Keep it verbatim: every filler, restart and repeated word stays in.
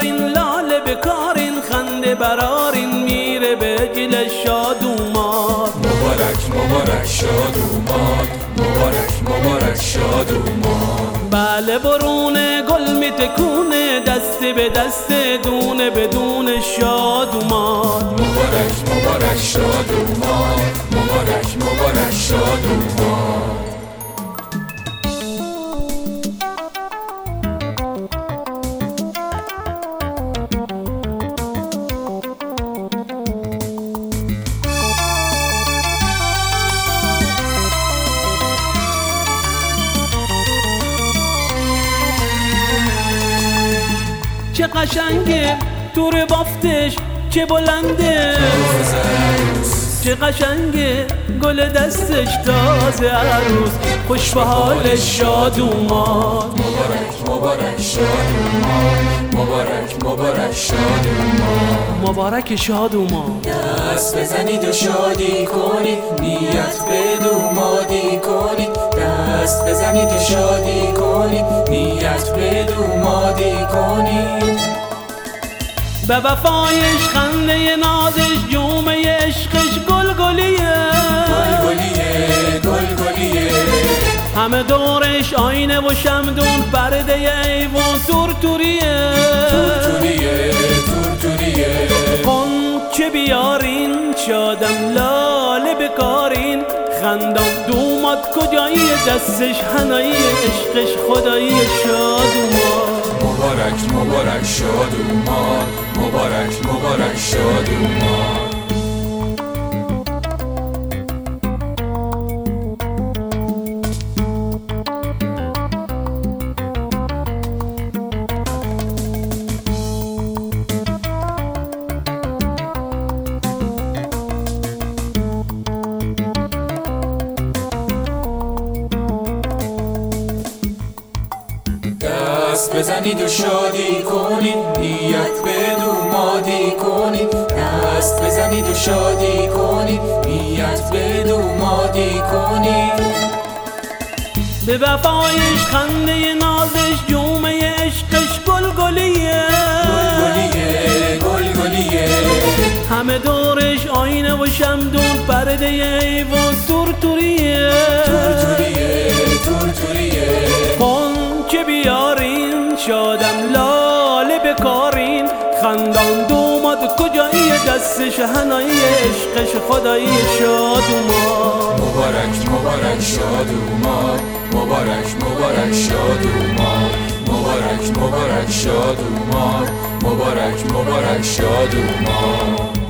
بیارین لاله بکارین، خنده برارین میره به گل شاد اومد. مبارک مبارک شاد اومد، مبارک مبارک شاد اومد. بله برون گل میتکونه، دست به دست دونه بدون شاد اومد. مبارک مبارک شاد اومد، مبارک مبارک شاد اومد. چه قشنگه دور بافتش، چه بلنده چه قشنگه گل دستش، تازه عروس خوش به حالش شاد اومد. مبارک مبارک شاد اومد، مبارک مبارک شاد اومد. مبارک شاد اومد. دست بزنید و شادی کنید، نیت به دومادی کنید. دست بزنید و شادی کنید، نیت به دومادی کنید. به وفایش خنده نازش، جومه عشقش گلگلیه گلگلیه گلگلیه. همه دورش آینه و شمدون، پرده ایوان تورتوریه تورتوریه تورتوریه. غنچه بیارین شادم لاله بکارین، خندم دوماد کجایی دستش هنایی، عشقش خدایی شاد اومد. مبارک مبارک شاد اومد، مبارک مبارک شاد اومد. دست بزنید و شادی کنید، نیت به دومادی کنید. دست بزنید و شادی کنید، نیت به دومادی کنید. به وفایش خنده نازش، جومه عشقش گلگلیه گلگلیه گلگلیه. همه دورش آینه و شمدون، پرده ایوان تورتوریه تورتوریه تورتوریه. غنچه بیارین شادم لاله بکارین، خندان دوماد کجایی دستش هنایی، عشقش خدایی شاد اومد. مبارک مبارک شاد اومد، مبارک مبارک شاد اومد. مبارک مبارک شاد اومد، مبارک مبارک شاد اومد.